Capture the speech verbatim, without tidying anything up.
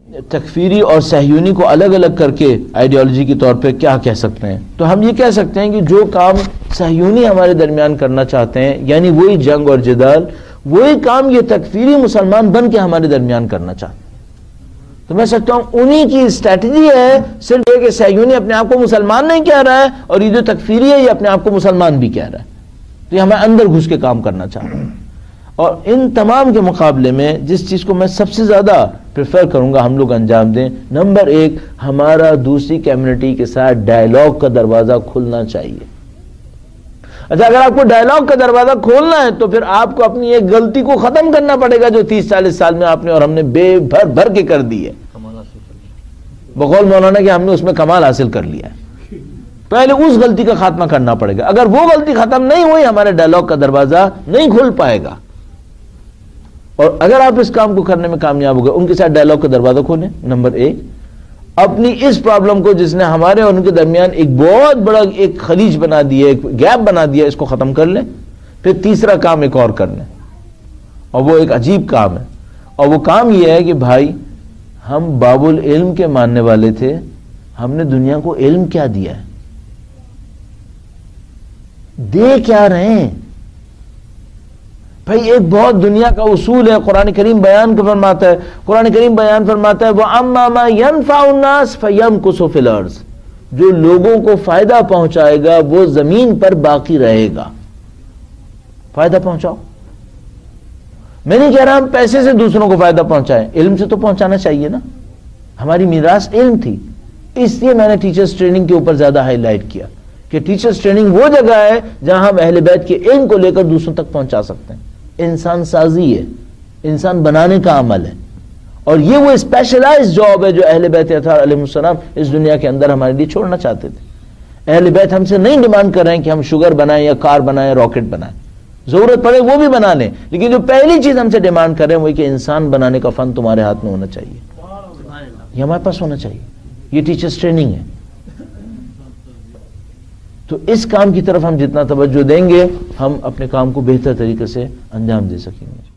تکفیری اور صہیونی کو الگ الگ کر کے آئیڈیالوجی کے طور پہ کیا کہہ سکتے ہیں؟ تو ہم یہ کہہ سکتے ہیں کہ جو کام صہیونی ہمارے درمیان کرنا چاہتے ہیں، یعنی وہی جنگ اور جدال، وہی کام یہ تکفیری مسلمان بن کے ہمارے درمیان کرنا چاہتے ہیں۔ تو میں سکتا ہوں انہی کی اسٹریٹجی ہے صرف یہ کہ صہیونی اپنے آپ کو مسلمان نہیں کہہ رہا ہے، اور یہ جو تکفیری ہے یہ اپنے آپ کو مسلمان بھی کہہ رہا ہے، تو یہ ہمیں اندر گھس کے کام کرنا چاہ رہا ہے۔ اور ان تمام کے مقابلے میں جس چیز کو میں سب سے زیادہ پریفر کروں گا ہم لوگ انجام دیں، نمبر ایک، ہمارا دوسری کمیونٹی کے ساتھ ڈائلاگ کا دروازہ کھلنا چاہیے۔ اچھا، اگر آپ کو ڈائلاگ کا دروازہ کھولنا ہے تو پھر آپ کو اپنی ایک غلطی کو ختم کرنا پڑے گا جو تیس چالیس سال میں آپ نے اور ہم نے بے بھر بھر کے کر دی ہے، بقول مولانا کہ ہم نے اس میں کمال حاصل کر لیا ہے۔ پہلے اس غلطی کا خاتمہ کرنا پڑے گا۔ اگر وہ غلطی ختم نہیں ہوئی، ہمارے ڈائلاگ کا دروازہ نہیں کھل پائے گا۔ اور اگر آپ اس کام کو کرنے میں کامیاب ہو گئے، ان کے ساتھ ڈائلاگ کا دروازہ کھولیں۔ نمبر ایک، اپنی اس پرابلم کو جس نے ہمارے اور ان کے درمیان ایک بہت بڑا ایک خلیج بنا دی ہے، ایک گیپ بنا دیا، اس کو ختم کر لیں۔ پھر تیسرا کام ایک اور کر لیں، اور وہ ایک عجیب کام ہے، اور وہ کام یہ ہے کہ بھائی ہم باب العلم کے ماننے والے تھے، ہم نے دنیا کو علم کیا دیا ہے؟ دے کیا رہے ہیں بھائی؟ ایک بہت دنیا کا اصول ہے، قرآن کریم بیان کو فرماتا ہے، قرآن کریم بیان فرماتا ہے وَأَمَّا مَا يَنْفَعُ النَّاسِ فَيَمْكُثُ فِي الْأَرْضِ، جو لوگوں کو فائدہ پہنچائے گا وہ زمین پر باقی رہے گا۔ فائدہ پہنچاؤ، میں نہیں کہہ رہا ہم پیسے سے دوسروں کو فائدہ پہنچائیں، علم سے تو پہنچانا چاہیے نا۔ ہماری میراث علم تھی، اس لیے میں نے ٹیچرز ٹریننگ کے اوپر زیادہ ہائی لائٹ کیا کہ ٹیچرز ٹریننگ وہ جگہ ہے جہاں ہم اہل بیت کے علم کو لے کر دوسروں تک پہنچا سکتے ہیں۔ انسان سازی ہے، انسان بنانے کا عمل ہے، اور یہ وہ اسپیشلائز جاب ہے جو اہل بیت اطہار علیہ السلام اس دنیا کے اندر ہمارے لیے چھوڑنا چاہتے تھے۔ اہل بیت ہم سے نہیں ڈیمانڈ کر رہے ہیں کہ ہم شوگر بنائیں یا کار بنائیں، راکٹ بنائیں، ضرورت پڑے وہ بھی بنا لیں، لیکن جو پہلی چیز ہم سے ڈیمانڈ کر رہے ہیں وہ کہ انسان بنانے کا فن تمہارے ہاتھ میں ہونا چاہیے، یہ ہمارے پاس ہونا چاہیے۔ یہ ٹیچرز ٹریننگ ہے۔ تو اس کام کی طرف ہم جتنا توجہ دیں گے، ہم اپنے کام کو بہتر طریقے سے انجام دے سکیں گے۔